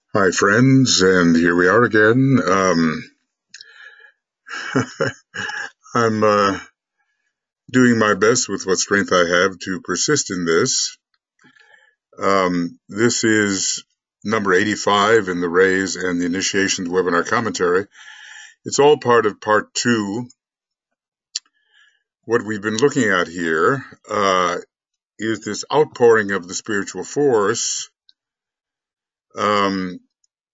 Hi, friends, and here we are again. I'm doing my best with what strength I have to persist in this. This is number 85 in the Raise and the Initiation to Webinar Commentary. It's all part of part two. What we've been looking at here is this outpouring of the spiritual force, and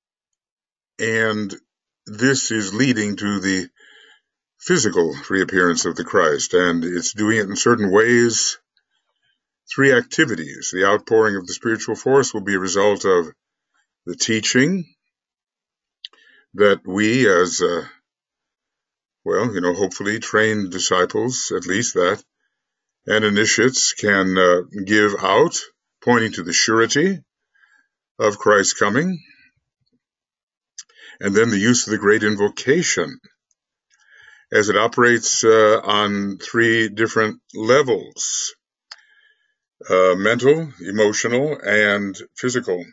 this is leading to the physical reappearance of the Christ, and it's doing it in certain ways. Three activities. The outpouring of the spiritual force will be a result of the teaching that we as, hopefully trained disciples, at least that, and initiates can give out, pointing to the surety of Christ's coming. And then the use of the great invocation as it operates on three different levels: mental, emotional, and physical.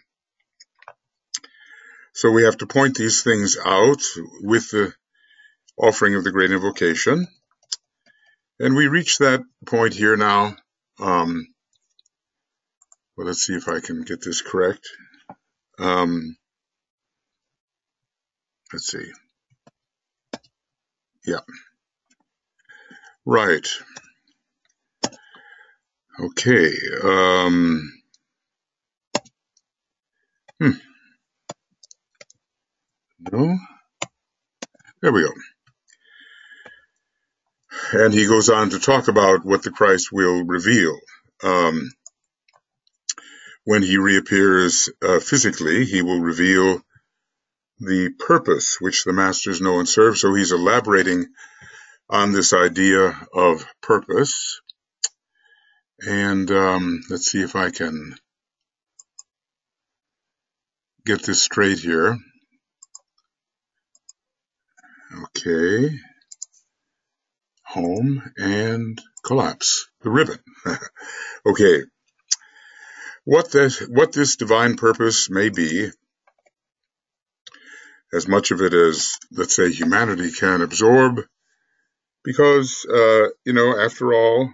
So we have to point these things out with the offering of the great invocation. And we reach that point here now. Well, let's see if I can get this correct. Let's see. Yeah. Right. Okay. No. There we go. And he goes on to talk about what the Christ will reveal. When he reappears physically, he will reveal the purpose which the masters know and serve. So he's elaborating on this idea of purpose. And let's see if I can get this straight here. Okay. Home and collapse. The ribbon. Okay. What this divine purpose may be, as much of it as, let's say, humanity can absorb, because, after all,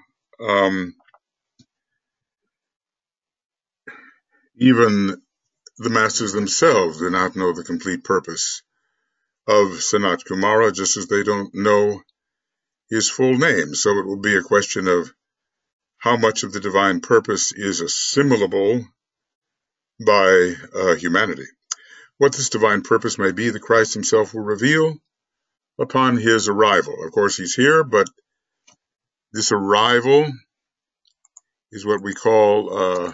even the masters themselves do not know the complete purpose of Sanat Kumara, just as they don't know his full name. So it will be a question of how much of the divine purpose is assimilable by humanity. What this divine purpose may be, the Christ himself will reveal upon his arrival. Of course, he's here, but this arrival is what we call,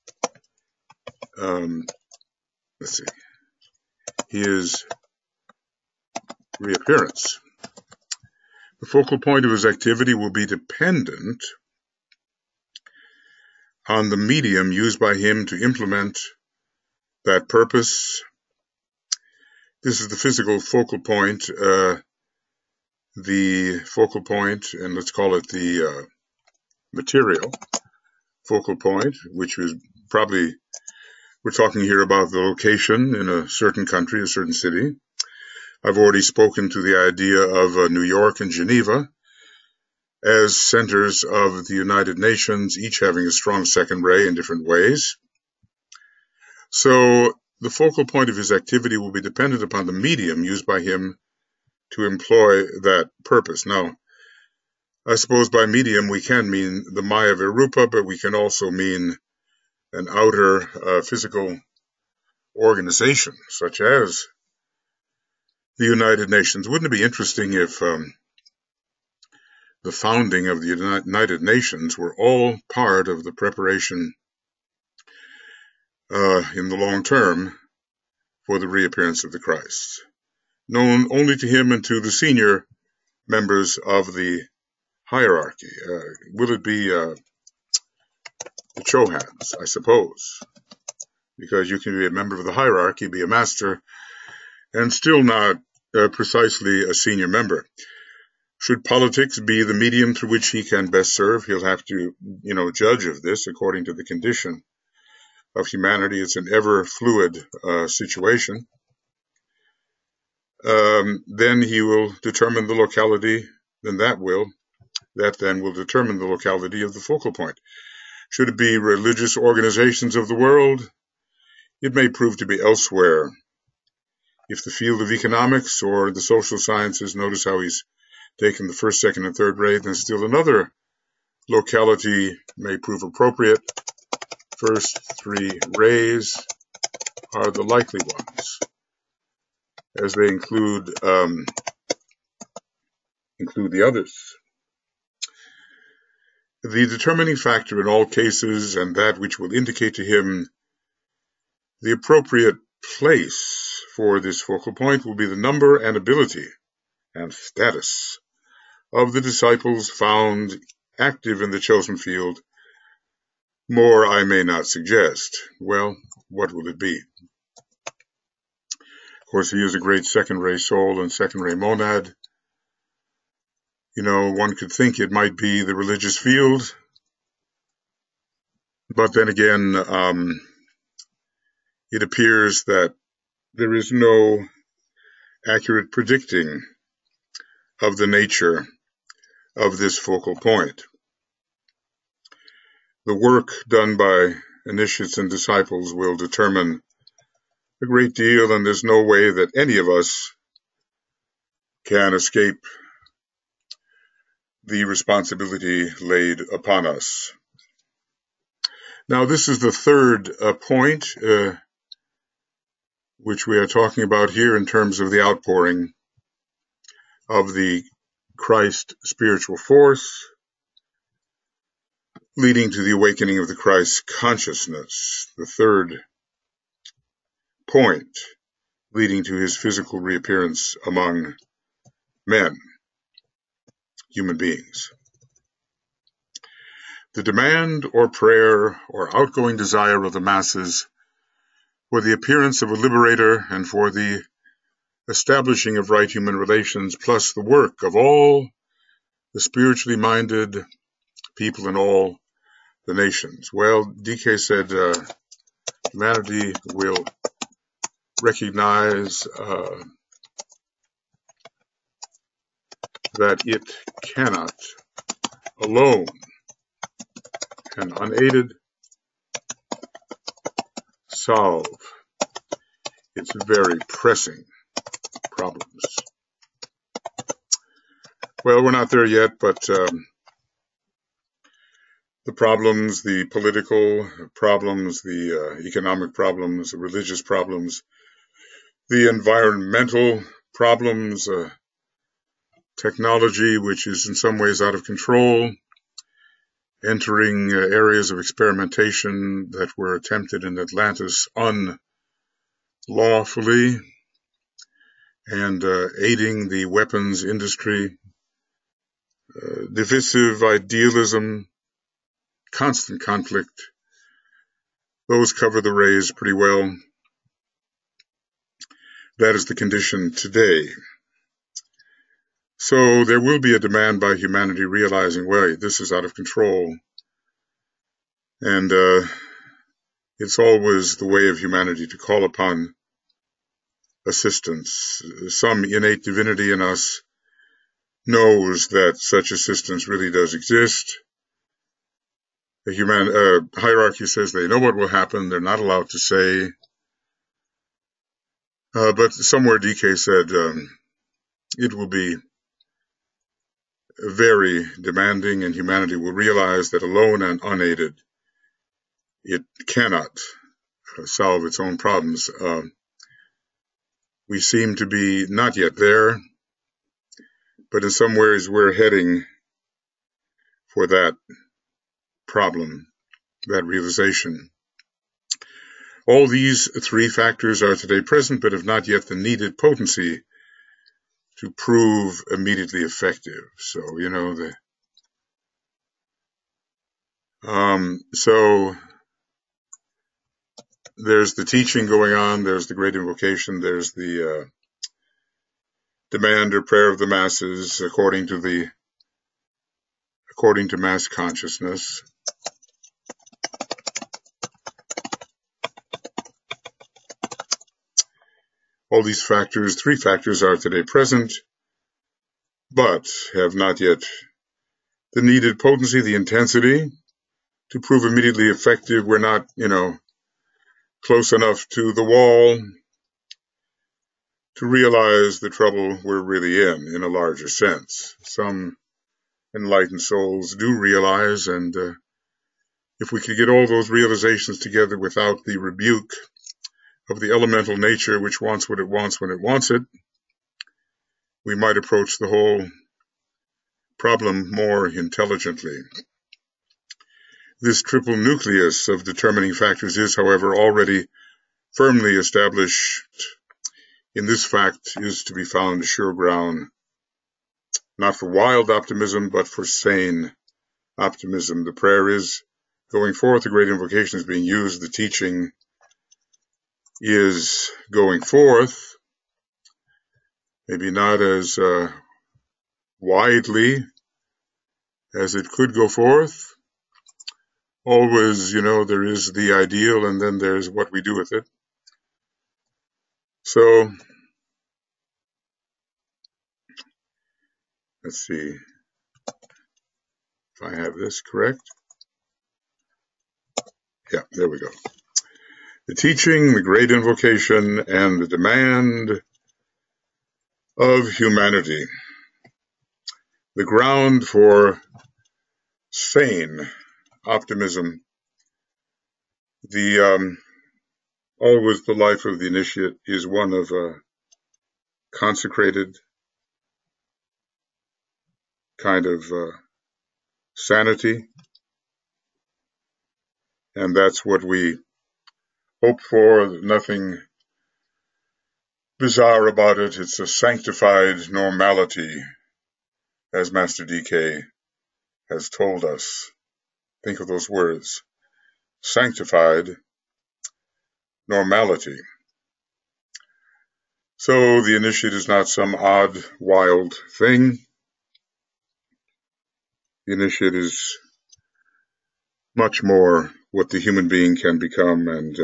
his reappearance. The focal point of his activity will be dependent on the medium used by him to implement that purpose. This is the physical focal point, and let's call it the material focal point, which is probably, we're talking here about the location in a certain country, a certain city. I've already spoken to the idea of New York and Geneva as centers of the United Nations, each having a strong second ray in different ways. So the focal point of his activity will be dependent upon the medium used by him to employ that purpose. Now, I suppose by medium we can mean the Maya Virupa, but we can also mean an outer physical organization, such as the United Nations. Wouldn't it be interesting if the founding of the United Nations were all part of the preparation in the long term for the reappearance of the Christ, known only to him and to the senior members of the hierarchy? Will it be the Chohans, I suppose? Because you can be a member of the hierarchy, be a master, and still not precisely a senior member. Should politics be the medium through which he can best serve, he'll have to, judge of this according to the condition of humanity. It's an ever fluid situation. Then he will determine the locality, that then will determine the locality of the focal point. Should it be religious organizations of the world, it may prove to be elsewhere. If the field of economics or the social sciences, notice how he's taken the first, second, and third ray, then still another locality may prove appropriate. First three rays are the likely ones, as they include the others. The determining factor in all cases, and that which will indicate to him the appropriate place for this focal point, will be the number and ability and status of the disciples found active in the chosen field. More I may not suggest. Well, what will it be? Of course, he is a great second-ray soul and second-ray monad. One could think it might be the religious field, but then again, it appears that there is no accurate predicting of the nature of this focal point. The work done by initiates and disciples will determine a great deal, and there's no way that any of us can escape the responsibility laid upon us. Now, this is the third point which we are talking about here in terms of the outpouring of the Christ spiritual force, leading to the awakening of the Christ consciousness. The third point, leading to his physical reappearance among men, human beings. The demand or prayer or outgoing desire of the masses for the appearance of a liberator and for the establishing of right human relations, plus the work of all the spiritually minded people in all the nations. Well, DK said humanity will recognize that it cannot alone and unaided solve its very pressing problems. Well, we're not there yet, but the problems, the political problems, the economic problems, the religious problems, the environmental problems, technology, which is in some ways out of control, entering areas of experimentation that were attempted in Atlantis unlawfully, and aiding the weapons industry, divisive idealism, constant conflict. Those cover the rays pretty well. That is the condition today. So there will be a demand by humanity realizing, well, this is out of control. And it's always the way of humanity to call upon assistance. Some innate divinity in us knows that such assistance really does exist. The hierarchy says they know what will happen. They're not allowed to say. But somewhere DK said it will be very demanding, and humanity will realize that alone and unaided, it cannot solve its own problems. We seem to be not yet there, but in some ways we're heading for that problem, that realization. All these three factors are today present, but have not yet the needed potency to prove immediately effective. So, so there's the teaching going on, there's the great invocation, there's the demand or prayer of the masses according to mass consciousness. All these factors, three factors, are today present, but have not yet the needed potency, the intensity to prove immediately effective. We're not, close enough to the wall to realize the trouble we're really in a larger sense. Some enlightened souls do realize, and if we could get all those realizations together without the rebuke of the elemental nature which wants what it wants when it wants it, we might approach the whole problem more intelligently. This triple nucleus of determining factors is, however, already firmly established. In this fact is to be found sure ground, not for wild optimism, but for sane optimism. The prayer is going forth, the great invocation is being used, the teaching is going forth, maybe not as widely as it could go forth. Always, there is the ideal, and then there's what we do with it. So, let's see if I have this correct. Yeah, there we go. The teaching, the great invocation, and the demand of humanity. The ground for sane optimism. Always the life of the initiate is one of consecrated kind of sanity, and that's what we hope for. Nothing bizarre about it. It's a sanctified normality, as Master DK has told us. Think of those words. Sanctified normality. So the initiate is not some odd, wild thing. The initiate is much more what the human being can become, and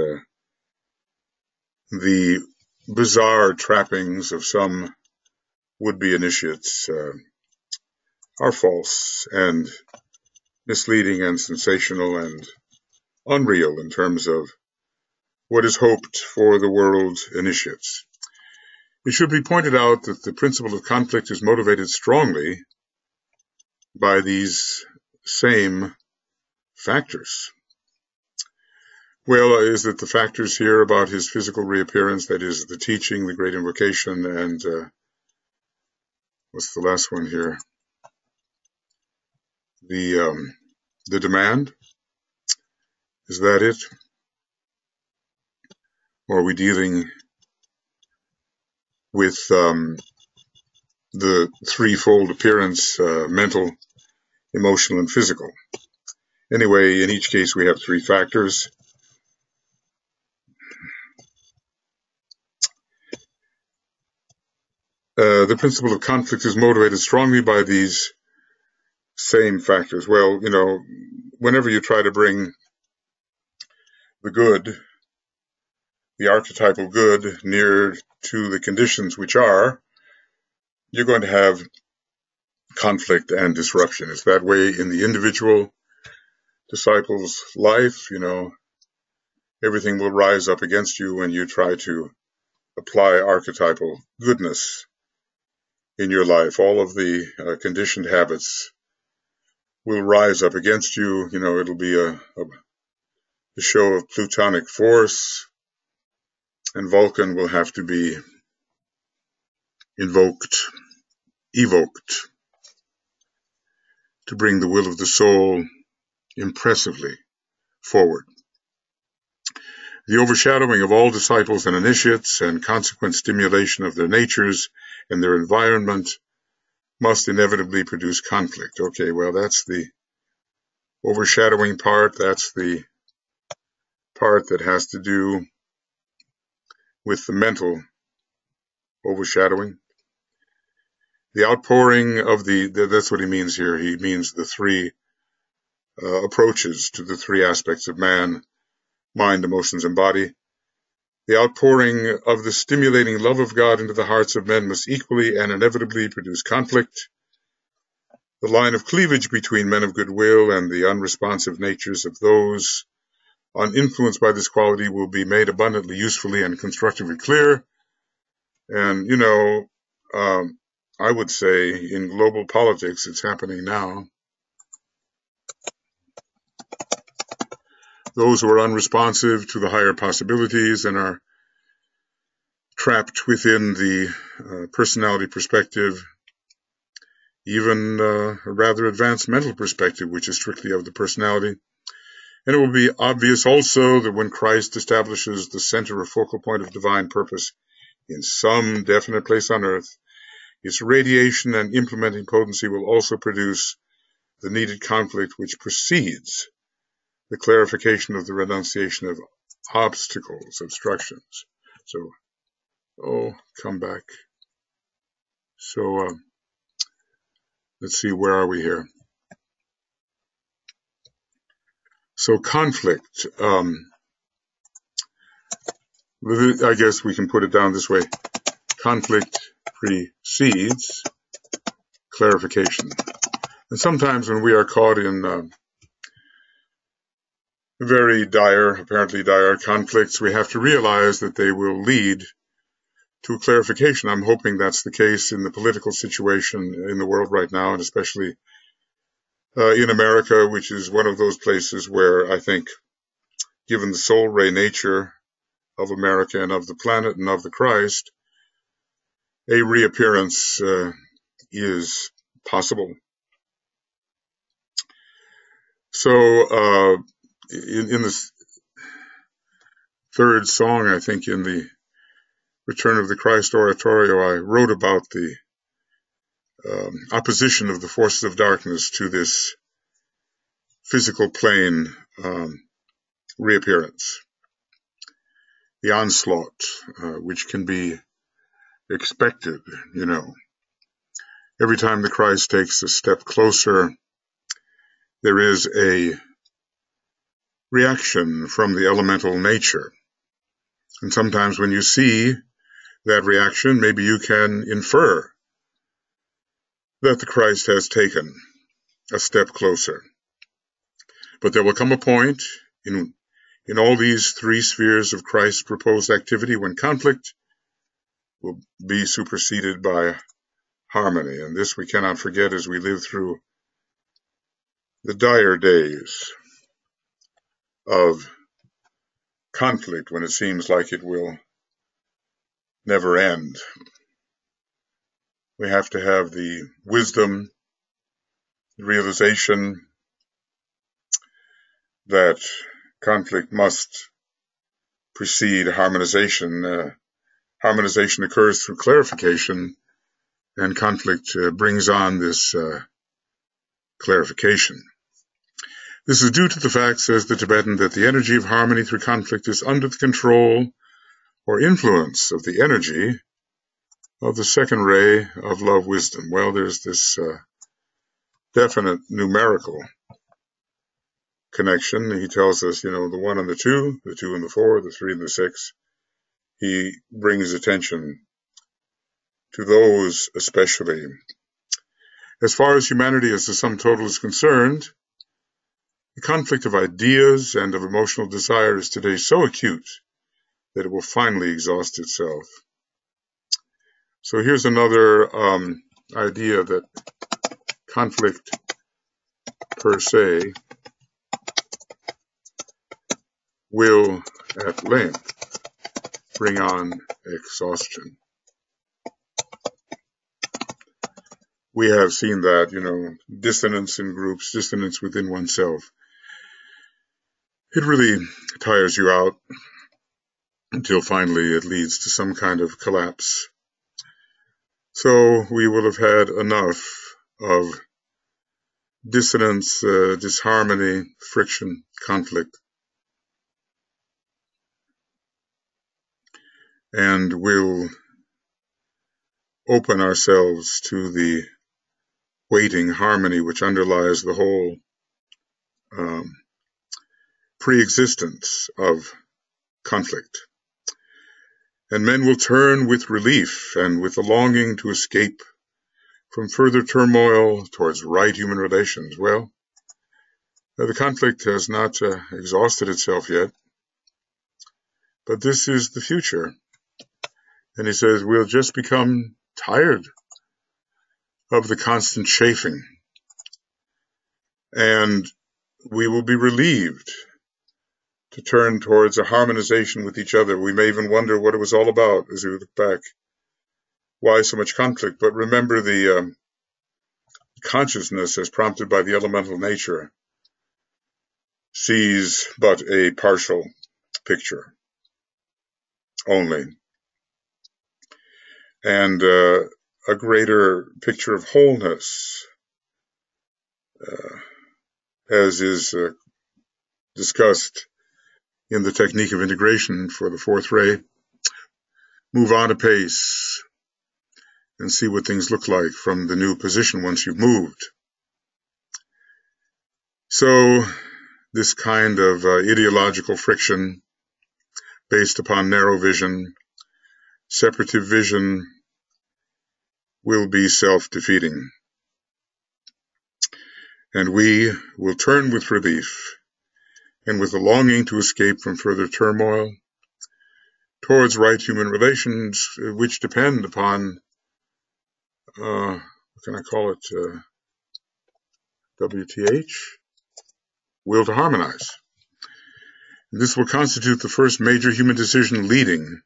the bizarre trappings of some would-be initiates are false and misleading and sensational and unreal in terms of what is hoped for the world's initiates. It should be pointed out that the principle of conflict is motivated strongly by these same factors. Well, is it the factors here about his physical reappearance, that is the teaching, the great invocation, and what's the last one here? The demand? Is that it? Or are we dealing with the threefold appearance, mental, emotional, and physical? Anyway, in each case we have three factors. The principle of conflict is motivated strongly by these same factors. Well, whenever you try to bring the good, the archetypal good, near to the conditions which are, you're going to have conflict and disruption. It's that way in the individual disciple's life. Everything will rise up against you when you try to apply archetypal goodness in your life. All of the conditioned habits will rise up against you. It'll be a show of plutonic force, and Vulcan will have to be evoked, to bring the will of the soul impressively forward. The overshadowing of all disciples and initiates and consequent stimulation of their natures and their environment must inevitably produce conflict. Okay, well, that's the overshadowing part. That's the part that has to do with the mental overshadowing. The outpouring of that's what he means here. He means the three approaches to the three aspects of man: mind, emotions, and body. The outpouring of the stimulating love of God into the hearts of men must equally and inevitably produce conflict. The line of cleavage between men of goodwill and the unresponsive natures of those uninfluenced by this quality will be made abundantly usefully and constructively clear. And, I would say in global politics, it's happening now. Those who are unresponsive to the higher possibilities and are trapped within the personality perspective, even a rather advanced mental perspective, which is strictly of the personality. And it will be obvious also that when Christ establishes the center or focal point of divine purpose in some definite place on earth, its radiation and implementing potency will also produce the needed conflict which precedes the clarification of the renunciation of obstacles, obstructions. So, come back. So, let's see, where are we here? So conflict, I guess we can put it down this way. Conflict precedes clarification. And sometimes when we are caught in very apparently dire conflicts, we have to realize that they will lead to clarification. I'm hoping that's the case in the political situation in the world right now, and especially in America, which is one of those places where I think, given the soul ray nature of America and of the planet and of the Christ, a reappearance is possible. So in this third song, I think in the Return of the Christ Oratorio, I wrote about the opposition of the forces of darkness to this physical plane reappearance. The onslaught, which can be expected, Every time the Christ takes a step closer, there is a reaction from the elemental nature. And sometimes when you see that reaction, maybe you can infer that the Christ has taken a step closer. But there will come a point in all these three spheres of Christ's proposed activity when conflict will be superseded by harmony. And this we cannot forget as we live through the dire days of conflict when it seems like it will never end. We have to have the wisdom, the realization that conflict must precede harmonization. Harmonization occurs through clarification, and conflict brings on this clarification. This is due to the fact, says the Tibetan, that the energy of harmony through conflict is under the control or influence of the energy of the second ray of love wisdom. Well, there's this definite numerical connection. He tells us, the 1 and the 2 and the 4, the 3 and the 6. He brings attention to those especially. As far as humanity as the sum total is concerned, the conflict of ideas and of emotional desire is today so acute that it will finally exhaust itself. So here's another idea that conflict per se will at length bring on exhaustion. We have seen that, dissonance in groups, dissonance within oneself. It really tires you out until finally it leads to some kind of collapse. So we will have had enough of dissonance, disharmony, friction, conflict. And we'll open ourselves to the waiting harmony which underlies the whole pre-existence of conflict. And men will turn with relief and with a longing to escape from further turmoil towards right human relations. Well, the conflict has not exhausted itself yet, but this is the future. And he says we'll just become tired of the constant chafing, and we will be relieved to turn towards a harmonization with each other. We may even wonder what it was all about as we look back. Why so much conflict? But remember, the consciousness, as prompted by the elemental nature, sees but a partial picture only. And a greater picture of wholeness, as is discussed in the technique of integration for the fourth ray. Move on apace and see what things look like from the new position once you've moved. So this kind of ideological friction based upon narrow vision, separative vision, will be self-defeating. And we will turn with relief and with a longing to escape from further turmoil towards right human relations, which depend upon, what can I call it, WTH? Will to harmonize. This will constitute the first major human decision leading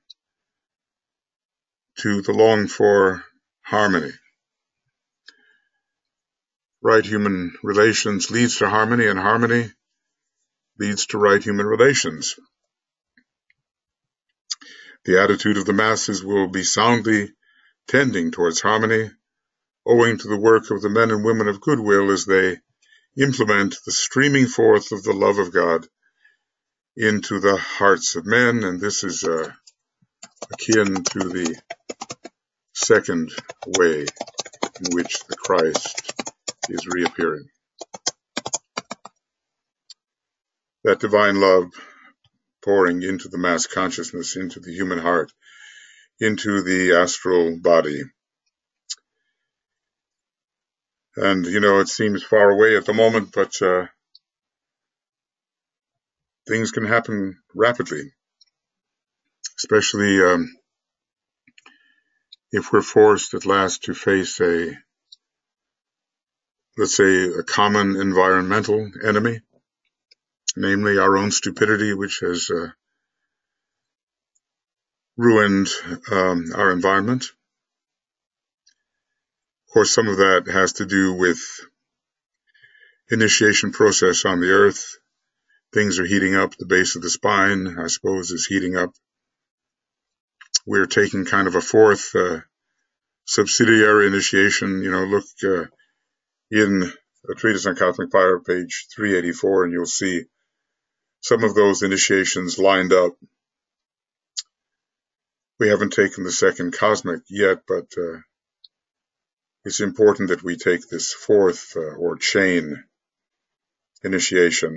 to the longed-for harmony. Right human relations leads to harmony, and harmony leads to right human relations. The attitude of the masses will be soundly tending towards harmony, owing to the work of the men and women of goodwill as they implement the streaming forth of the love of God into the hearts of men. And this is akin to the second way in which the Christ is reappearing. That divine love pouring into the mass consciousness, into the human heart, into the astral body. And, it seems far away at the moment, but things can happen rapidly, especially if we're forced at last to face let's say, a common environmental enemy, namely our own stupidity, which has ruined our environment. Of course, some of that has to do with initiation process on the earth. Things are heating up. The base of the spine, I suppose, is heating up. We're taking kind of a fourth subsidiary initiation. Look in a treatise on cosmic fire, page 384, and you'll see some of those initiations lined up. We haven't taken the second cosmic yet, but it's important that we take this fourth or chain initiation.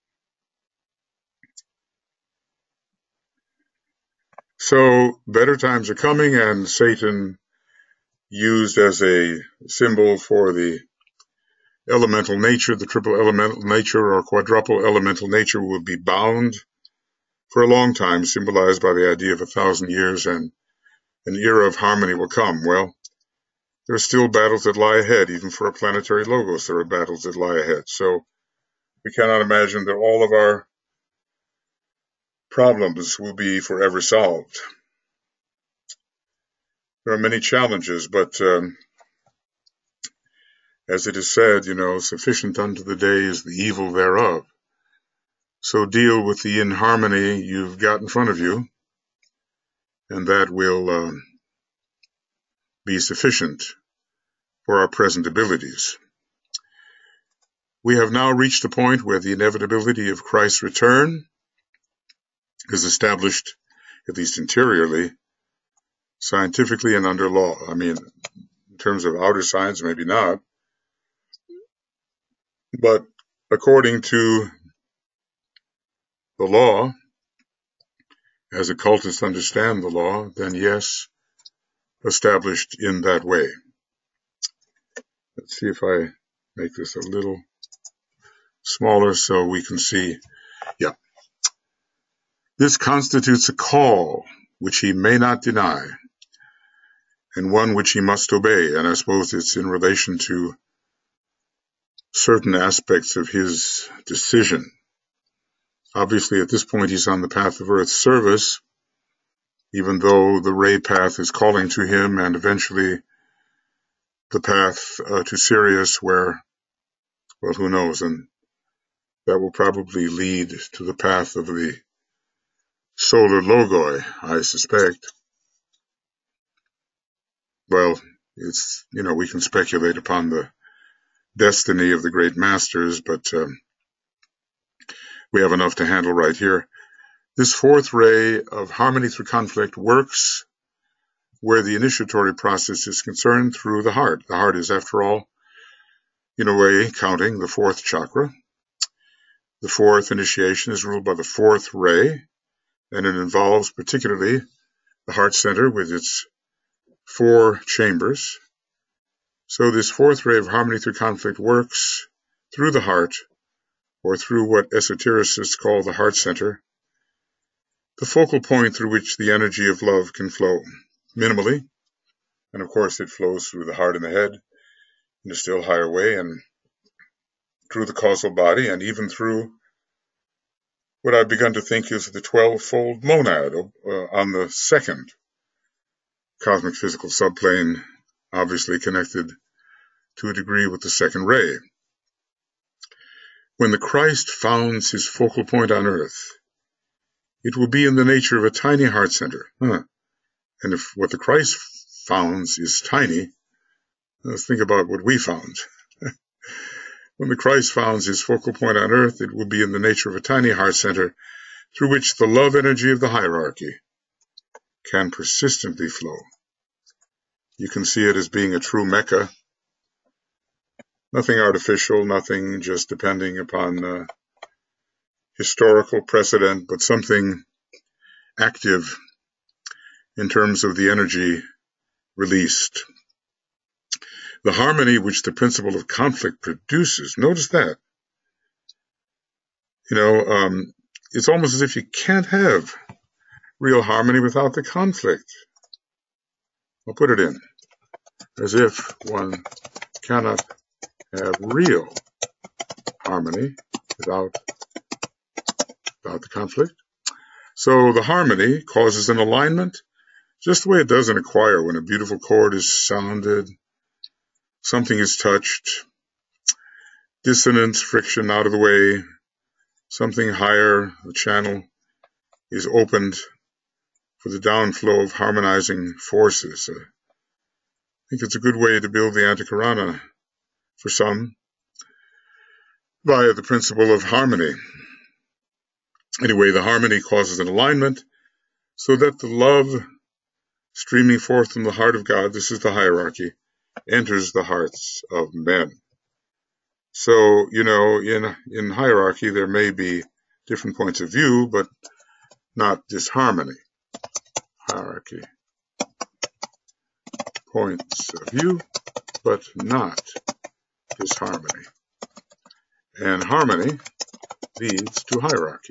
So better times are coming, and Satan, used as a symbol for the elemental nature, the triple elemental nature or quadruple elemental nature, will be bound for a long time, symbolized by the idea of 1,000 years, and an era of harmony will come. Well, there are still battles that lie ahead. Even for a planetary logos, there are battles that lie ahead. So we cannot imagine that all of our problems will be forever solved. There are many challenges, but as it is said, sufficient unto the day is the evil thereof. So deal with the inharmony you've got in front of you, and that will be sufficient for our present abilities. We have now reached a point where the inevitability of Christ's return is established, at least interiorly, scientifically and under law. I mean, in terms of outer science, maybe not. But according to the law, as occultists understand the law, then yes, established in that way. Let's see if I make this a little smaller so we can see. Yeah. This constitutes a call which he may not deny, and one which he must obey. And I suppose it's in relation to certain aspects of his decision. Obviously, at this point, he's on the path of Earth's service, even though the Ray path is calling to him, and eventually the path to Sirius, where, well, who knows, and that will probably lead to the path of the solar logoi, I suspect. Well, it's, we can speculate upon the destiny of the great masters, but we have enough to handle right here. This fourth ray of harmony through conflict works where the initiatory process is concerned through the heart. The heart is, after all, in a way, counting the fourth chakra. The fourth initiation is ruled by the fourth ray, and it involves particularly the heart center with its 4 chambers. So this fourth ray of harmony through conflict works through the heart, or through what esotericists call the heart center, the focal point through which the energy of love can flow minimally. And of course, it flows through the heart and the head in a still higher way, and through the causal body, and even through what I've begun to think is the 12-fold monad on the second cosmic physical subplane, obviously connected to a degree with the second ray. When the Christ founds his focal point on earth, it will be in the nature of a tiny heart center. And if what the Christ founds is tiny, let's think about what we found. When the Christ founds his focal point on earth, it will be in the nature of a tiny heart center through which the love energy of the hierarchy can persistently flow. You can see it as being a true Mecca. Nothing artificial, nothing just depending upon historical precedent, but something active in terms of the energy released. The harmony which the principle of conflict produces, notice that. It's almost as if you can't have real harmony without the conflict. I'll put it in. As if one cannot have real harmony without the conflict. So the harmony causes an alignment, just the way it does in a choir when a beautiful chord is sounded, something is touched, dissonance, friction out of the way, something higher, the channel is opened for the downflow of harmonizing forces. I think it's a good way to build the Antakarana for some via the principle of harmony. Anyway, the harmony causes an alignment so that the love streaming forth from the heart of God, this is the hierarchy, enters the hearts of men. So, in hierarchy, there may be different points of view, but not disharmony. Hierarchy. Points of view, but not disharmony. And harmony leads to hierarchy.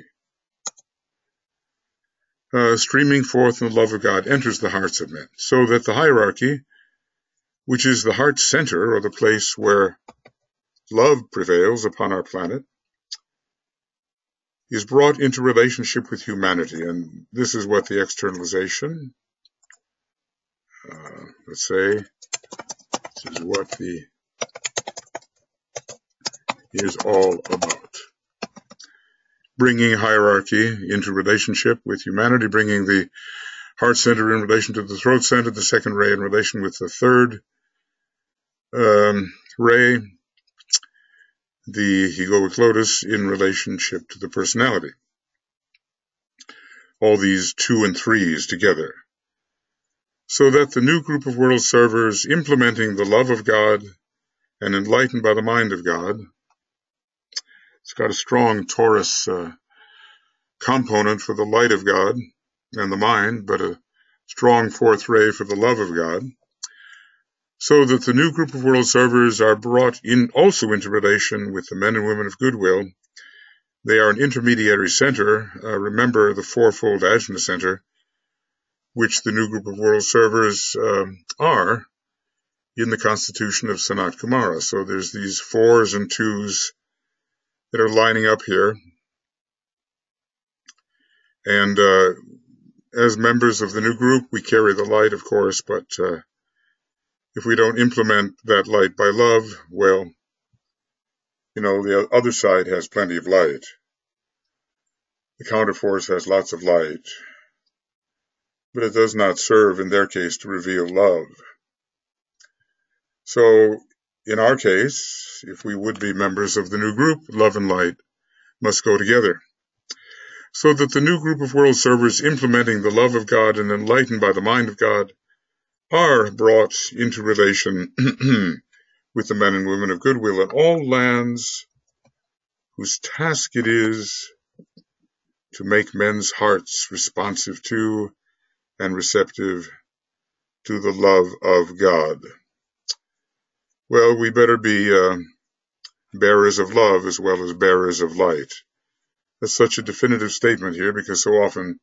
Streaming forth in the love of God enters the hearts of men, so that the hierarchy, which is the heart center, or the place where love prevails upon our planet, is brought into relationship with humanity. And this is what the externalization, this is what is all about. Bringing hierarchy into relationship with humanity, bringing the heart center in relation to the throat center, the second ray in relation with the third ray, the egoic lotus in relationship to the personality. All these 2 and 3s together. So that the new group of world servers implementing the love of God and enlightened by the mind of God, it's got a strong Taurus component for the light of God, and the mind, but a strong fourth ray for the love of God, so that the new group of world servers are brought in also into relation with the men and women of goodwill. They are an intermediary center. Remember the fourfold Ajna center, which the new group of world servers are in the constitution of Sanat Kumara. So there's these fours and twos that are lining up here. And as members of the new group, we carry the light, of course, but if we don't implement that light by love, well, the other side has plenty of light. The counterforce has lots of light, but it does not serve, in their case, to reveal love. So, in our case, if we would be members of the new group, love and light must go together. So that the new group of world servers implementing the love of God and enlightened by the mind of God are brought into relation with the men and women of goodwill in all lands whose task it is to make men's hearts responsive to and receptive to the love of God. Well, we better be bearers of love as well as bearers of light. That's such a definitive statement here because so often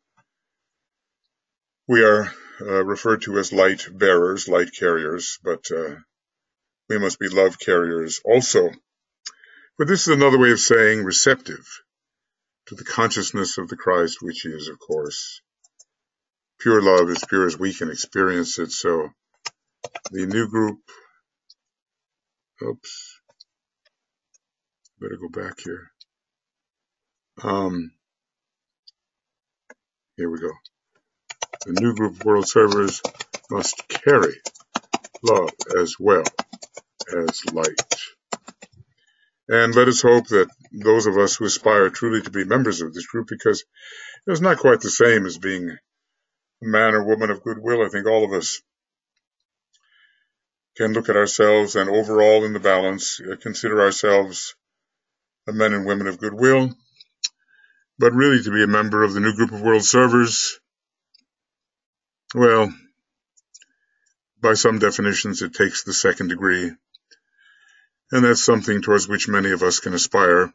we are referred to as light bearers, light carriers, but we must be love carriers also. But this is another way of saying receptive to the consciousness of the Christ, which is, of course, pure love, as pure as we can experience it. So the new group, better go back here. Here we go. The new group of world servers must carry love as well as light. And let us hope that those of us who aspire truly to be members of this group, because it's not quite the same as being a man or woman of goodwill. I think all of us can look at ourselves and overall in the balance, consider ourselves men and women of goodwill. But really to be a member of the new group of world servers, well, by some definitions, it takes the second degree. And that's something towards which many of us can aspire.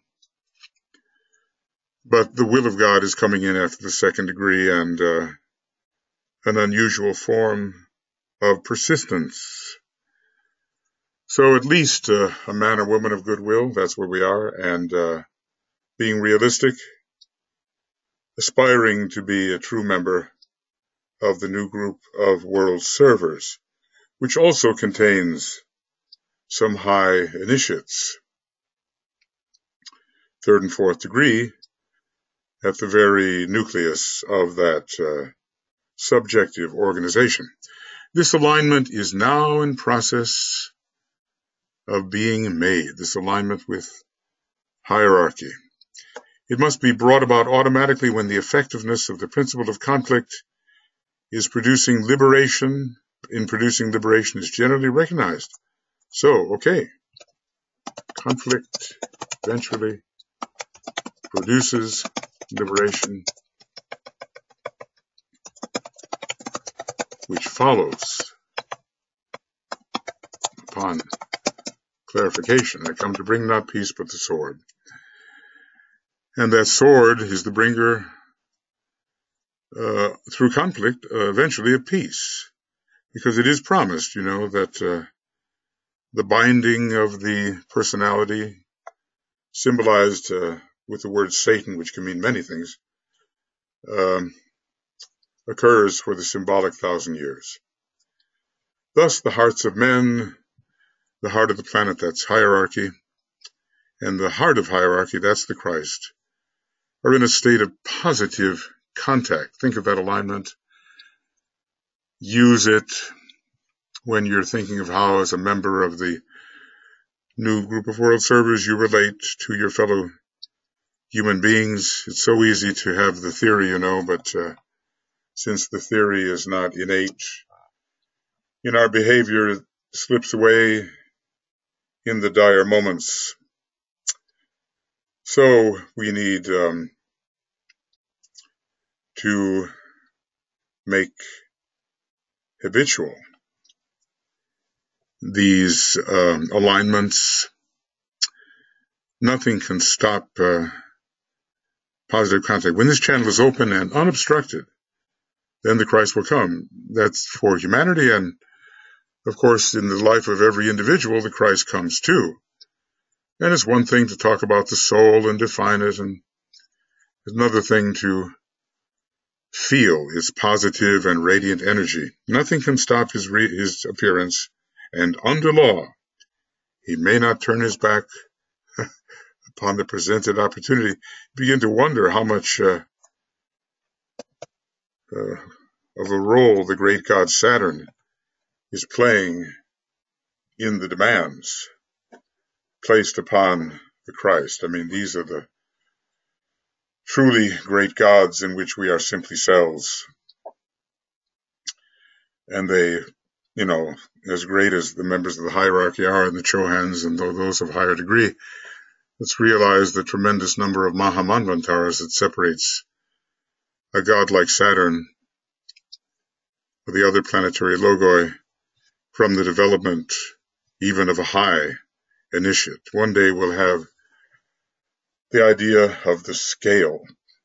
But the will of God is coming in after the second degree, and an unusual form of persistence. So at least a man or woman of goodwill, that's where we are, and being realistic, aspiring to be a true member of the new group of world servers, which also contains some high initiates, third and fourth degree, at the very nucleus of that subjective organization. This alignment is now in process of being made, this alignment with hierarchy. It must be brought about automatically when the effectiveness of the principle of conflict is producing liberation. In producing liberation is generally recognized. So, okay, conflict eventually produces liberation, which follows upon clarification. I come to bring not peace but the sword. And that sword is the bringer through conflict eventually of peace, because it is promised, that the binding of the personality symbolized with the word Satan, which can mean many things, occurs for the symbolic 1,000 years. Thus, the hearts of men, the heart of the planet, that's hierarchy, and the heart of hierarchy, that's the Christ, are in a state of positive contact. Think of that alignment. Use it when you're thinking of how, as a member of the new group of world servers, you relate to your fellow human beings. It's so easy to have the theory, but since the theory is not innate in our behavior, it slips away in the dire moments. So we need to make habitual these alignments, nothing can stop positive contact. When this channel is open and unobstructed, then the Christ will come. That's for humanity, and of course, in the life of every individual, the Christ comes too. And it's one thing to talk about the soul and define it, and it's another thing to feel its positive and radiant energy. Nothing can stop his appearance, and under law, he may not turn his back upon the presented opportunity. Begin to wonder how much of a role the great god Saturn is playing in the demands placed upon the Christ. I mean, these are the truly great gods in which we are simply cells. And they, as great as the members of the hierarchy are, and the Chohans and those of higher degree, let's realize the tremendous number of Mahamanvantaras that separates a god like Saturn or the other planetary logoi from the development even of a high initiate. One day we'll have the idea of the scale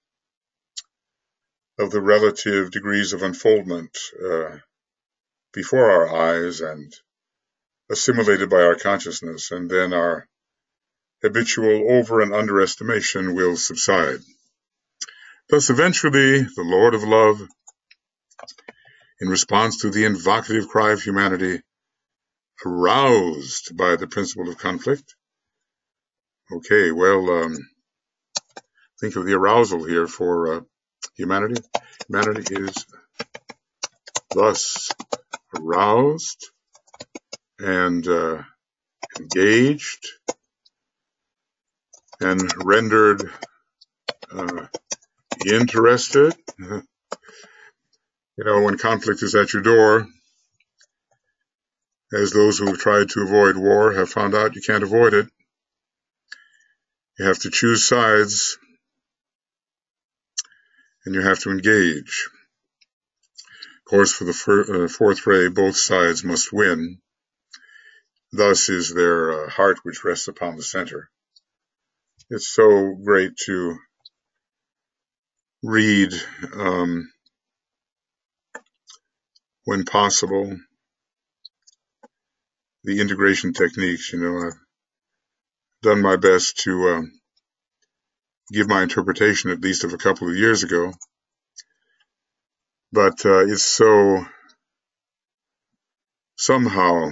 of the relative degrees of unfoldment before our eyes and assimilated by our consciousness, and then our habitual over and underestimation will subside. Thus, eventually, the Lord of Love, in response to the invocative cry of humanity, aroused by the principle of conflict. Okay, well, think of the arousal here for humanity. Humanity is thus aroused and engaged and rendered interested. When conflict is at your door, as those who have tried to avoid war have found out, you can't avoid it. You have to choose sides, and you have to engage. Of course, for the fourth ray, both sides must win. Thus is their heart which rests upon the center. It's so great to read, when possible, the integration techniques. I've done my best to give my interpretation, at least of a couple of years ago. But it's so somehow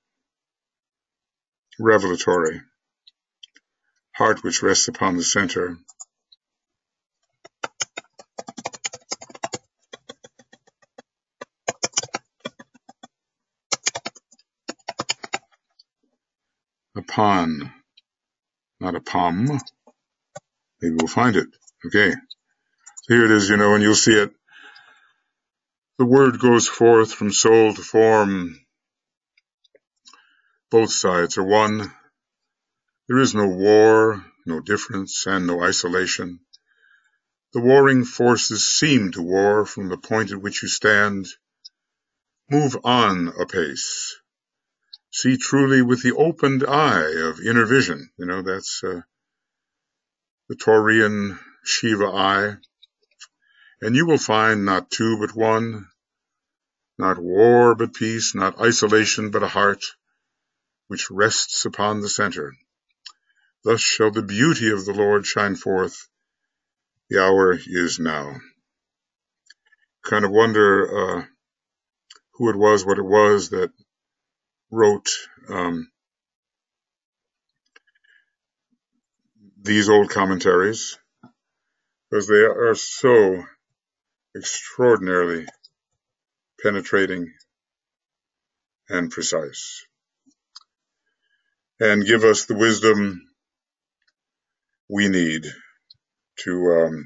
revelatory. Heart which rests upon the center. Upon, not upon. Maybe we'll find it. Okay. So here it is, and you'll see it. The word goes forth from soul to form. Both sides are one. There is no war, no difference, and no isolation. The warring forces seem to war from the point at which you stand. Move on apace. See truly with the opened eye of inner vision. That's the Taurian Shiva eye. And you will find not two but one, not war but peace, not isolation but a heart which rests upon the center. Thus shall the beauty of the Lord shine forth. The hour is now. Kind of wonder who it was, what it was that wrote these old commentaries, because they are so extraordinarily penetrating and precise, and give us the wisdom we need to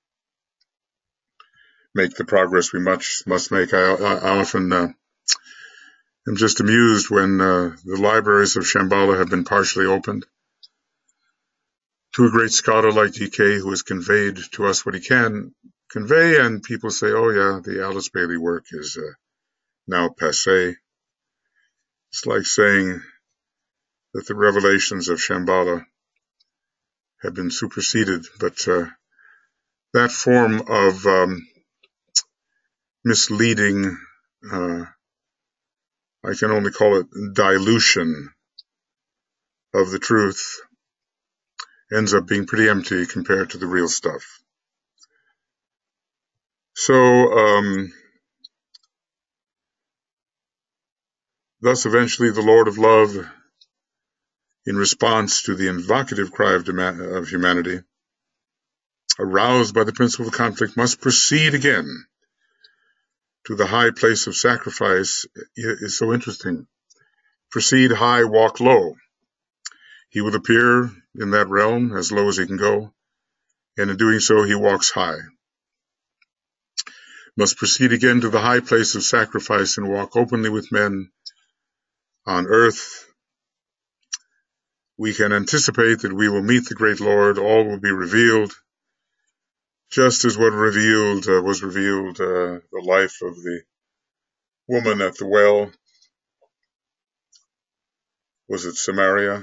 make the progress we must make. I often am just amused when the libraries of Shambhala have been partially opened to a great scholar like DK, who has conveyed to us what he can. convey, and people say, oh yeah, the Alice Bailey work is now passé. It's like saying that the revelations of Shambhala have been superseded, but that form of misleading, I can only call it dilution of the truth, ends up being pretty empty compared to the real stuff. So, thus eventually the Lord of Love, in response to the invocative cry of humanity, aroused by the principle of conflict, must proceed again to the high place of sacrifice. Is so interesting. Proceed high, walk low. He will appear in that realm as low as he can go, and in doing so he walks high. Must proceed again to the high place of sacrifice and walk openly with men on earth. We can anticipate that we will meet the great Lord. All will be revealed, just as what was revealed, the life of the woman at the well. Was it Samaria?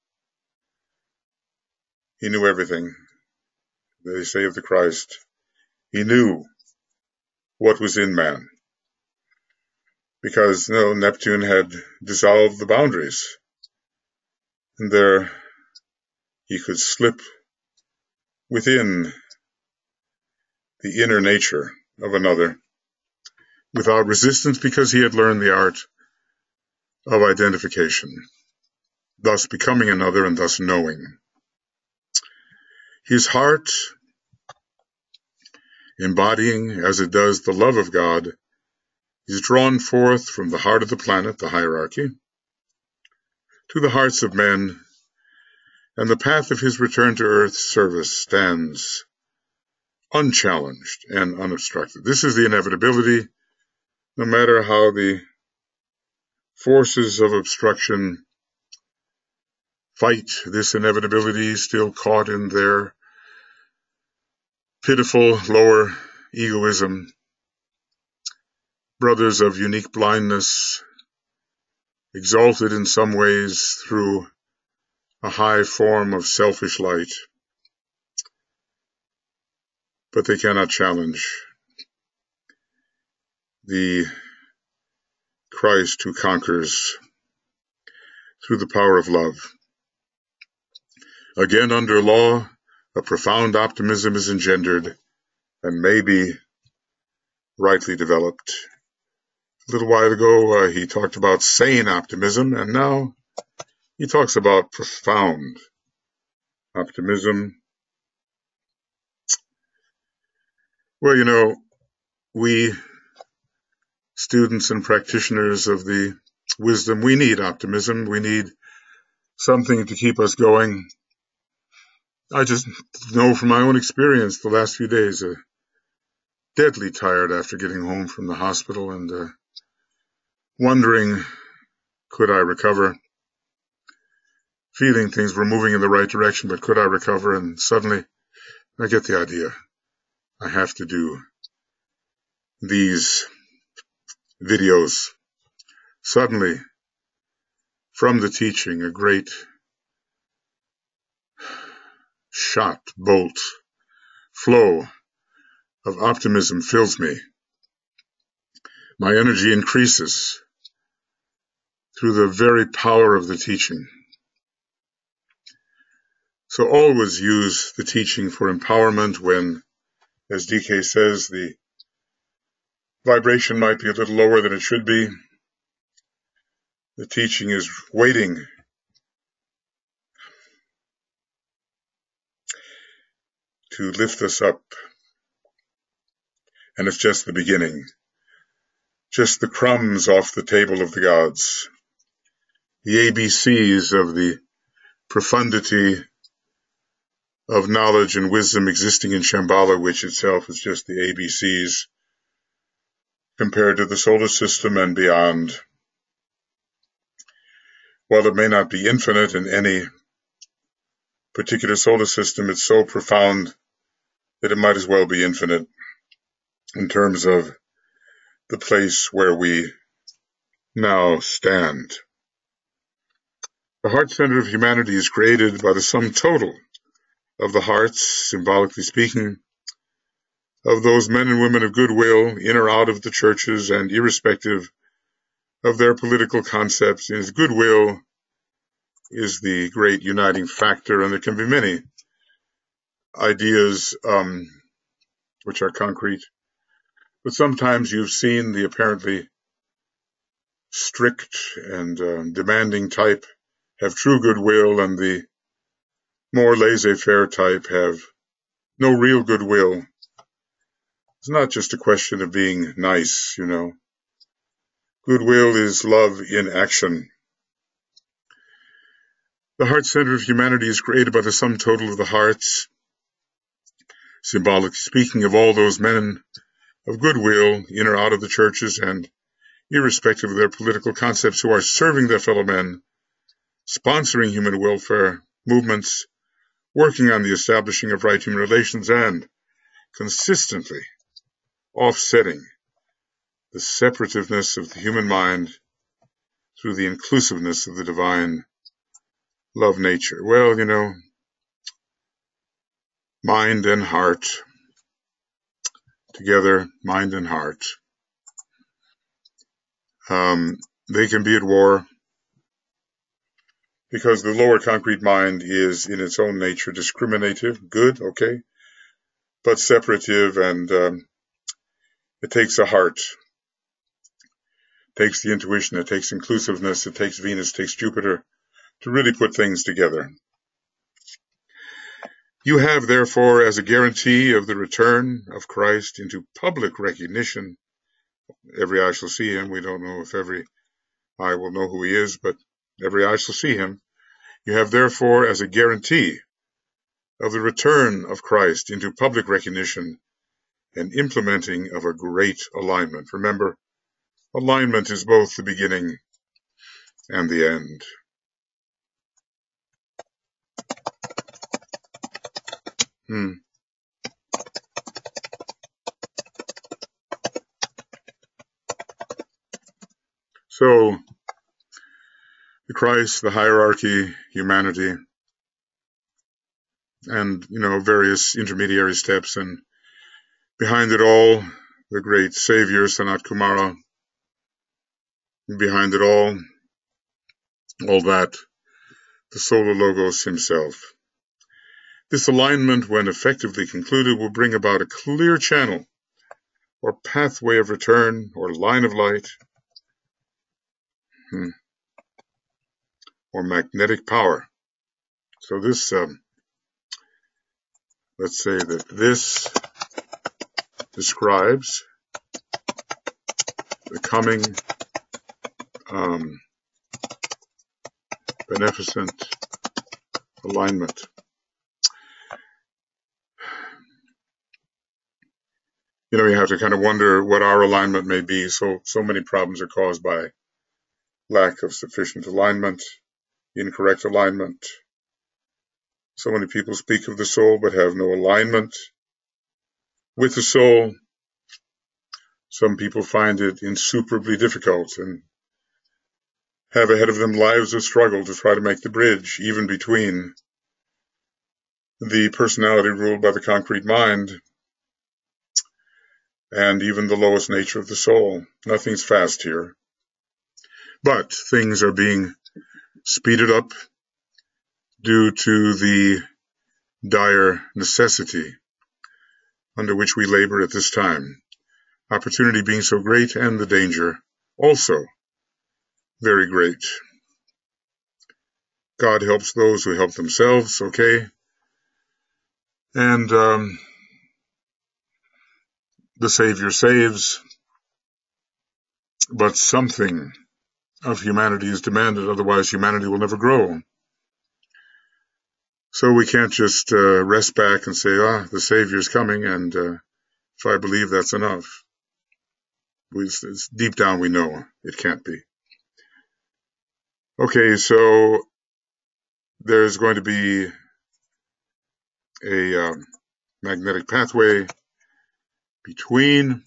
He knew everything. They say of the Christ, he knew what was in man, because Neptune had dissolved the boundaries, and there he could slip within the inner nature of another without resistance, because he had learned the art of identification, thus becoming another and thus knowing. His heart, embodying as it does the love of God, is drawn forth from the heart of the planet, the hierarchy, to the hearts of men, and the path of his return to earth service stands unchallenged and unobstructed. This is the inevitability, no matter how the forces of obstruction fight this inevitability, still caught in their pitiful lower egoism. Brothers of unique blindness, exalted in some ways through a high form of selfish light, but they cannot challenge the Christ who conquers through the power of love. Again, under law, a profound optimism is engendered and may be rightly developed. A little while ago, he talked about sane optimism, and now he talks about profound optimism. Well, we students and practitioners of the wisdom, we need optimism. We need something to keep us going. I just know from my own experience the last few days, deadly tired after getting home from the hospital and wondering, could I recover? Feeling things were moving in the right direction, but could I recover? And suddenly I get the idea. I have to do these videos. Suddenly, from the teaching, a great shot, bolt, flow of optimism fills me. My energy increases through the very power of the teaching. So always use the teaching for empowerment when, as DK says, the vibration might be a little lower than it should be. The teaching is waiting to lift us up. And it's just the beginning. Just the crumbs off the table of the gods. The ABCs of the profundity of knowledge and wisdom existing in Shambhala, which itself is just the ABCs compared to the solar system and beyond. While it may not be infinite in any particular solar system, it's so profound that it might as well be infinite. in terms of the place where we now stand. The heart center of humanity is created by the sum total of the hearts, symbolically speaking, of those men and women of goodwill in or out of the churches and irrespective of their political concepts. His goodwill is the great uniting factor, and there can be many ideas which are concrete, but sometimes you've seen the apparently strict and demanding type have true goodwill, and the more laissez-faire type have no real goodwill. It's not just a question of being nice, you know. Goodwill is love in action. The heart center of humanity is created by the sum total of the hearts, symbolically speaking, of all those men of goodwill in or out of the churches and irrespective of their political concepts who are serving their fellow men, sponsoring human welfare movements, working on the establishing of right human relations, and consistently offsetting the separativeness of the human mind through the inclusiveness of the divine love nature. Well, you know, mind and heart together, mind and heart. They can be at war because the lower concrete mind is in its own nature discriminative, good, okay, but separative, and it takes a heart, it takes the intuition, it takes inclusiveness, it takes Venus, it takes Jupiter to really put things together. You have, therefore, as a guarantee of the return of Christ into public recognition, every eye shall see him. We don't know if every eye will know who he is, but every eye shall see him. You have, therefore, as a guarantee of the return of Christ into public recognition and implementing of a great alignment. Remember, alignment is both the beginning and the end. So, the Christ, the hierarchy, humanity, and, you know, various intermediary steps, and behind it all, the great Savior, Sanat Kumara, behind it all that, the Solar Logos himself. This alignment, when effectively concluded, will bring about a clear channel or pathway of return or line of light or magnetic power. So this, let's say that this describes the coming beneficent alignment. You know, you have to kind of wonder what our alignment may be. So many problems are caused by lack of sufficient alignment, incorrect alignment. So many people speak of the soul but have no alignment with the soul. Some people find it insuperably difficult and have ahead of them lives of struggle to try to make the bridge, even between the personality ruled by the concrete mind and even the lowest nature of the soul. Nothing's fast here. But things are being speeded up due to the dire necessity under which we labor at this time. Opportunity being so great and the danger also very great. God helps those who help themselves, okay? And the Savior saves, but something of humanity is demanded, otherwise humanity will never grow. So we can't just rest back and say, the Savior's coming, and if I believe that's enough. Deep down we know it can't be. Okay, so there's going to be a magnetic pathway Between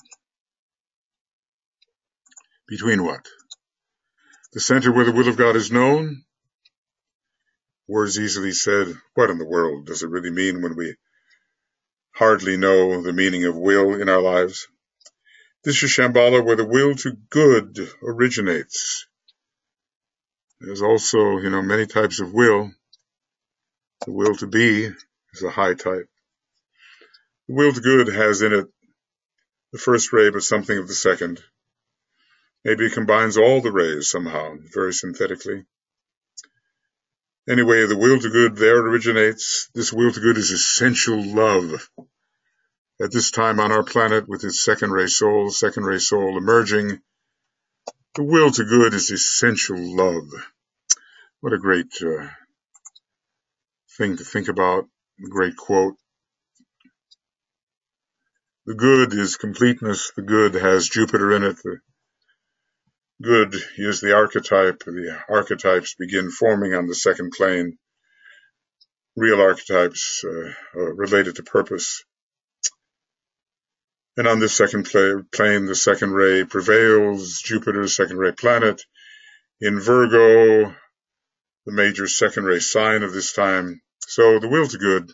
what? The center where the will of God is known? Words easily said. What in the world does it really mean when we hardly know the meaning of will in our lives? This is Shambhala, where the will to good originates. There's also, many types of will. The will to be is a high type. The will to good has in it the first ray, but something of the second. Maybe it combines all the rays somehow, very synthetically. Anyway, the will to good there originates. This will to good is essential love. At this time on our planet, with its second ray soul emerging, the will to good is essential love. What a great thing to think about, a great quote. The good is completeness. The good has Jupiter in it. The good is the archetype. The archetypes begin forming on the second plane. Real archetypes related to purpose. And on this second plane, the second ray prevails. Jupiter's second ray planet in Virgo, the major second ray sign of this time. So the will to good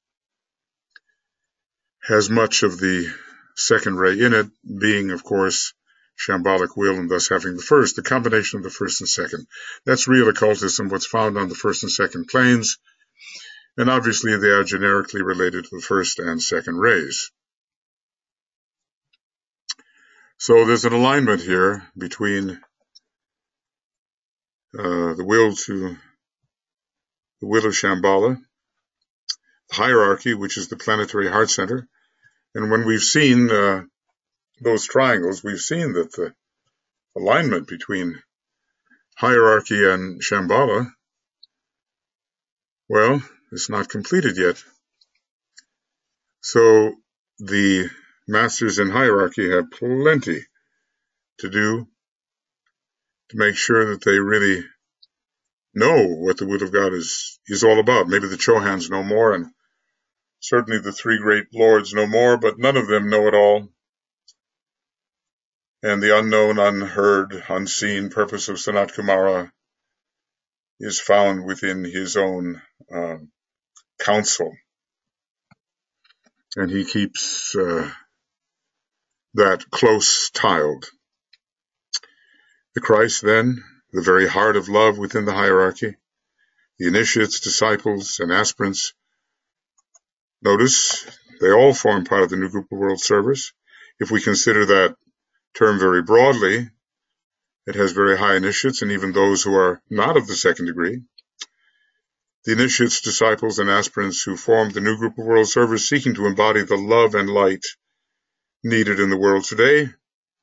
has much of the second ray in it, being, of course, Shambhalic will, and thus having the first, the combination of the first and second. That's real occultism, what's found on the first and second planes, and obviously they are generically related to the first and second rays. So there's an alignment here between the will of Shambhala, the hierarchy, which is the planetary heart center. And when we've seen those triangles, we've seen that the alignment between hierarchy and Shambhala, well, it's not completed yet. So the masters in hierarchy have plenty to do to make sure that they really know what the will of God is all about. Maybe the Chohans know more, and certainly the three great lords know more, but none of them know it all. And the unknown, unheard, unseen purpose of Sanat Kumara is found within his own counsel. And he keeps that close tiled. The Christ, then, the very heart of love within the hierarchy, the initiates, disciples, and aspirants. Notice, they all form part of the New Group of World Servers. If we consider that term very broadly, it has very high initiates, and even those who are not of the second degree. The initiates, disciples, and aspirants who form the New Group of World Servers seeking to embody the love and light needed in the world today.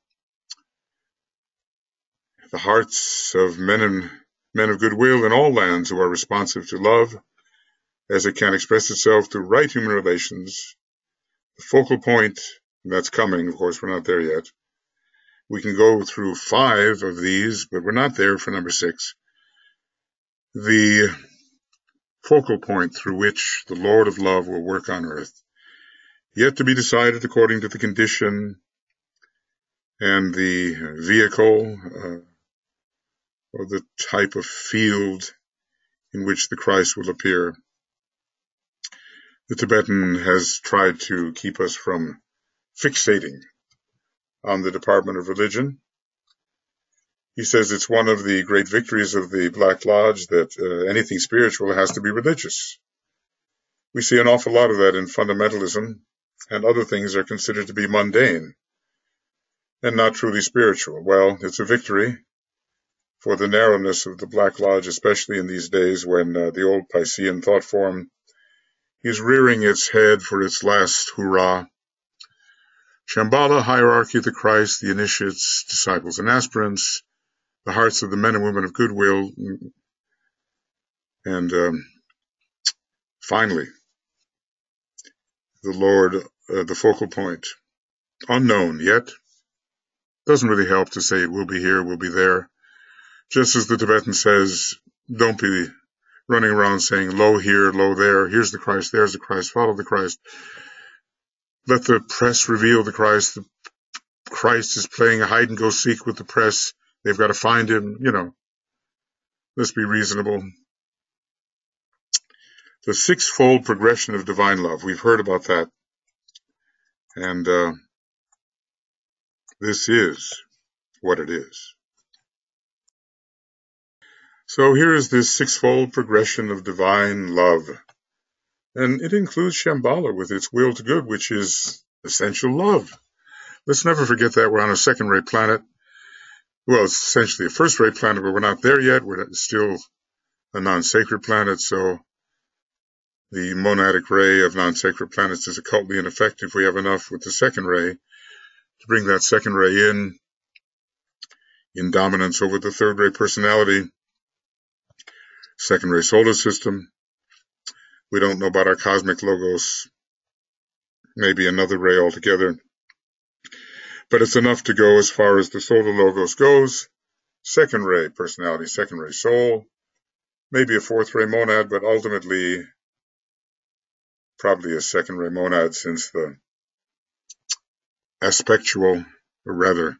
The hearts of men of goodwill in all lands who are responsive to love as it can express itself through right human relations. The focal point, and that's coming, of course, we're not there yet. We can go through 5 of these, but we're not there for number 6. The focal point through which the Lord of Love will work on earth, yet to be decided according to the condition and the vehicle or the type of field in which the Christ will appear. The Tibetan has tried to keep us from fixating on the Department of Religion. He says it's one of the great victories of the Black Lodge that anything spiritual has to be religious. We see an awful lot of that in fundamentalism, and other things are considered to be mundane and not truly spiritual. Well, it's a victory for the narrowness of the Black Lodge, especially in these days when the old Piscean thought form is rearing its head for its last hurrah. Shambhala, hierarchy, the Christ, the initiates, disciples, and aspirants, the hearts of the men and women of goodwill, and finally, the Lord, the focal point, unknown yet. Doesn't really help to say it will be here, will be there. Just as the Tibetan says, don't be running around saying, lo here, lo there, here's the Christ, there's the Christ, follow the Christ. let the press reveal the Christ. The Christ is playing a hide and go seek with the press. They've got to find him, Let's be reasonable. The sixfold progression of divine love. We've heard about that. And this is what it is. So here is this sixfold progression of divine love. And it includes Shambhala with its will to good, which is essential love. Let's never forget that we're on a second-rate planet. Well, it's essentially a first-rate planet, but we're not there yet. We're still a non-sacred planet, so the monadic ray of non-sacred planets is occultly ineffective. We have enough with the second ray to bring that second ray in dominance over the third-ray personality, second-ray solar system. We don't know about our cosmic logos, maybe another ray altogether. But it's enough to go as far as the solar logos goes. Second ray personality, second ray soul, maybe a fourth ray monad, but ultimately probably a second ray monad, since the aspectual, or rather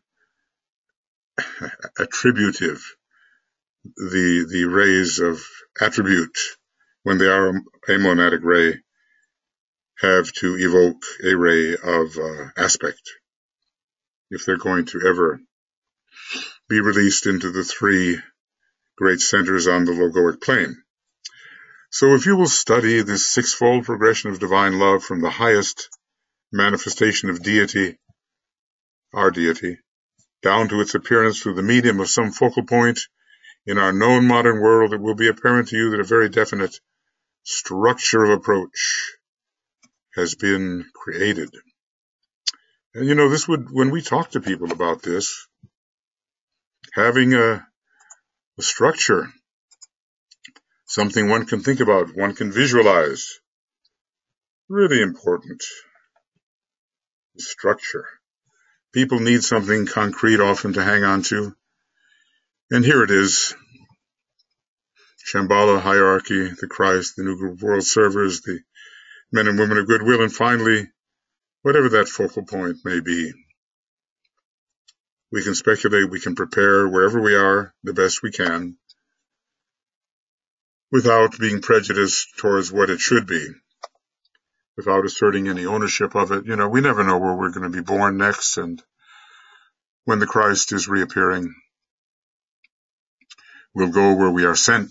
attributive, the rays of attribute, when they are a monadic ray, have to evoke a ray of aspect if they're going to ever be released into the three great centers on the logoic plane. So if you will study this sixfold progression of divine love from the highest manifestation of deity, our deity, down to its appearance through the medium of some focal point in our known modern world, it will be apparent to you that a very definite structure of approach has been created. And this would, when we talk to people about this, having a structure, something one can think about, one can visualize, really important. Structure. People need something concrete often to hang on to. And here it is. Shambhala, hierarchy, the Christ, the new group of world servers, the men and women of goodwill, and finally, whatever that focal point may be. We can speculate, we can prepare wherever we are the best we can without being prejudiced towards what it should be, without asserting any ownership of it. We never know where we're going to be born next, and when the Christ is reappearing, we'll go where we are sent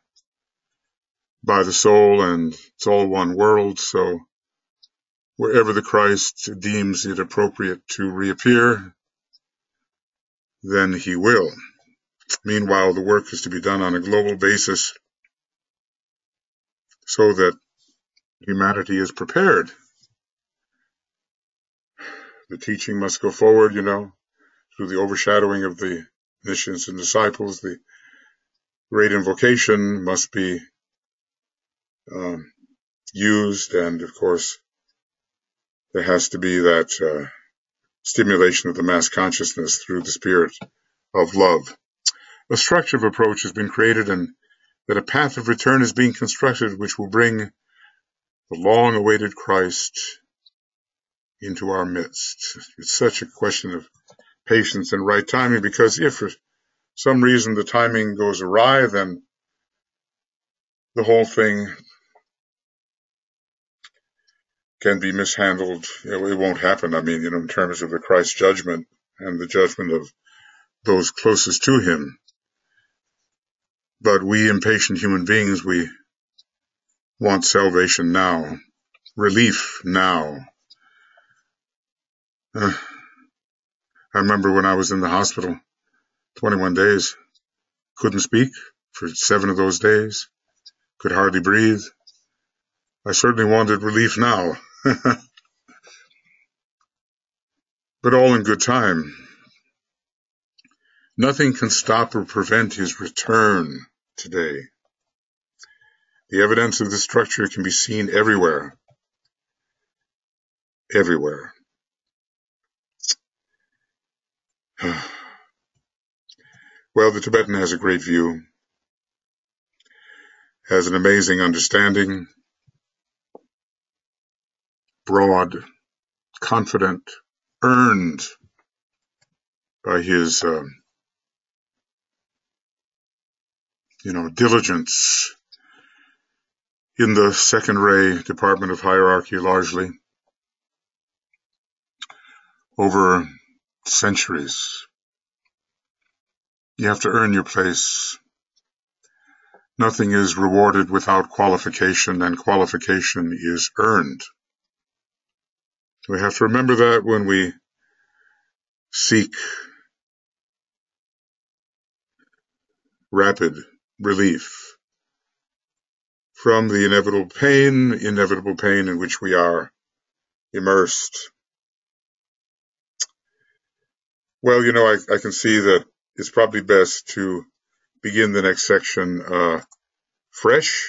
by the soul, and it's all one world, so wherever the Christ deems it appropriate to reappear, then he will. Meanwhile, the work is to be done on a global basis so that humanity is prepared. The teaching must go forward, through the overshadowing of the initiates and disciples. The great invocation must be used, and of course, there has to be that stimulation of the mass consciousness through the spirit of love. A structure of approach has been created, and that a path of return is being constructed, which will bring the long-awaited Christ into our midst. It's such a question of patience and right timing, because if for some reason the timing goes awry, then the whole thing can be mishandled. It won't happen. In terms of the Christ judgment and the judgment of those closest to him. But we impatient human beings, we want salvation now, relief now. I remember when I was in the hospital, 21 days, couldn't speak for 7 of those days, could hardly breathe. I certainly wanted relief now. But all in good time. Nothing can stop or prevent his return today. The evidence of this structure can be seen everywhere. Everywhere. Well, the Tibetan has a great view, has an amazing understanding, broad, confident, earned by his, diligence in the second ray department of hierarchy, largely over centuries. You have to earn your place. Nothing is rewarded without qualification, and qualification is earned. We have to remember that when we seek rapid relief from the inevitable pain in which we are immersed. Well, I can see that it's probably best to begin the next section fresh,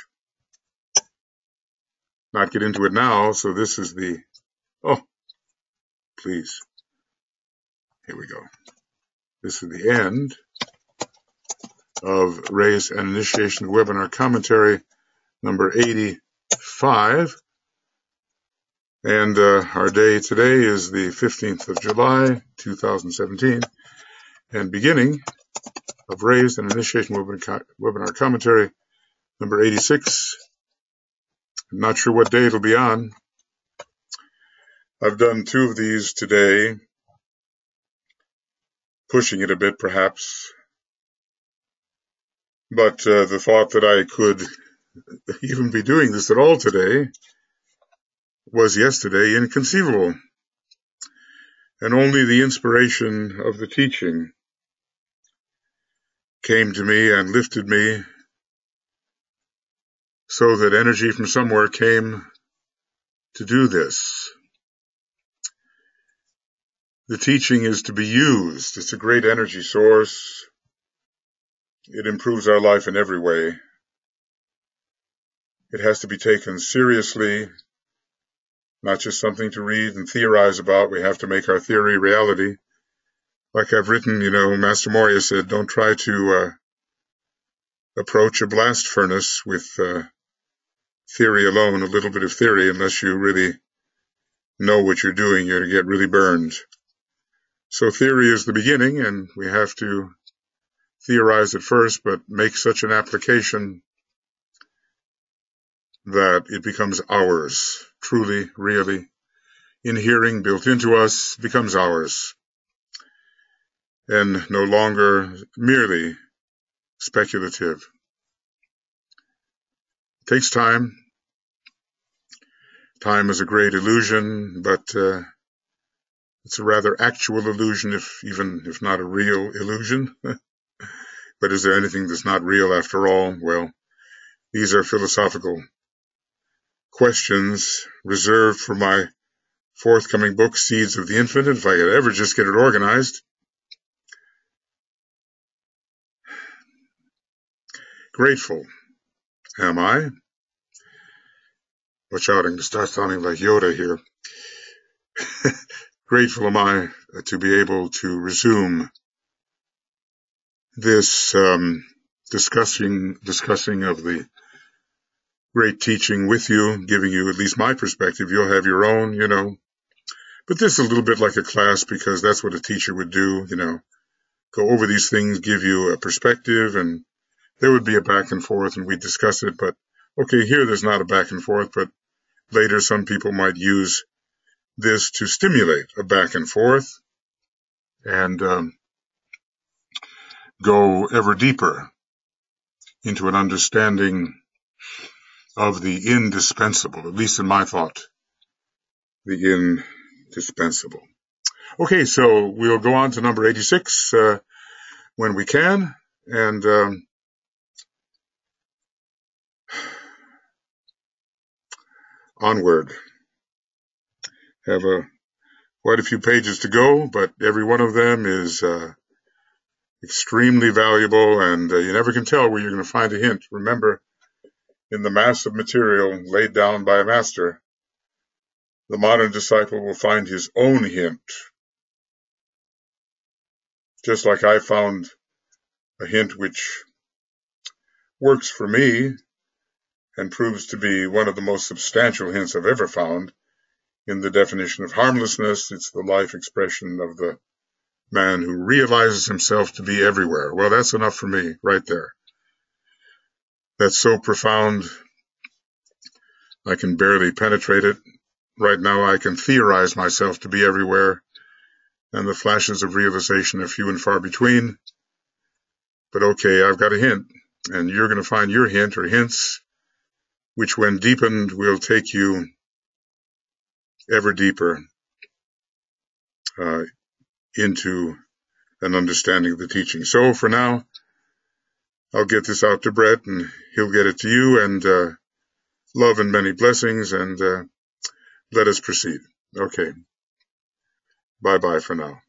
not get into it now. So this is please, here we go. This is the end of Race and Initiation Webinar Commentary number 85. And our day today is the 15th of July, 2017, and beginning of Raised and Initiation Webinar Commentary number 86. I'm not sure what day it'll be on. I've done 2 of these today, pushing it a bit perhaps, but the thought that I could even be doing this at all today was yesterday inconceivable, and only the inspiration of the teaching came to me and lifted me so that energy from somewhere came to do this. The teaching is to be used. It's a great energy source. It improves our life in every way. It has to be taken seriously, not just something to read and theorize about. We have to make our theory reality. Like I've written, Master Moria said, don't try to approach a blast furnace with theory alone, a little bit of theory, unless you really know what you're doing. You're going to get really burned. So theory is the beginning, and we have to theorize at first, but make such an application that it becomes ours, truly, really, inhering, built into us, becomes ours, and no longer merely speculative. It takes time. Time is a great illusion, but it's a rather actual illusion, even if not a real illusion. But is there anything that's not real after all? Well, these are philosophical questions reserved for my forthcoming book, Seeds of the Infinite, if I could ever just get it organized. Grateful am I. Watch out, I'm going to start sounding like Yoda here. Grateful am I to be able to resume this discussing of the great teaching with you, giving you at least my perspective. You'll have your own, But this is a little bit like a class, because that's what a teacher would do, go over these things, give you a perspective, and there would be a back and forth, and we'd discuss it. But, okay, here there's not a back and forth, but later some people might use this to stimulate a back and forth and go ever deeper into an understanding of the indispensable, at least in my thought, the indispensable. Okay, so we'll go on to number 86 when we can, and onward. Have quite a few pages to go, but every one of them is extremely valuable, and you never can tell where you're going to find a hint. Remember, in the mass of material laid down by a master, the modern disciple will find his own hint. Just like I found a hint which works for me and proves to be one of the most substantial hints I've ever found in the definition of harmlessness, it's the life expression of the man who realizes himself to be everywhere. Well, that's enough for me right there. That's so profound, I can barely penetrate it. Right now, I can theorize myself to be everywhere, and the flashes of realization are few and far between. But okay, I've got a hint, and you're going to find your hint or hints, which when deepened will take you ever deeper into an understanding of the teaching. So for now, I'll get this out to Brett, and he'll get it to you, and love and many blessings, and let us proceed. Okay. Bye-bye for now.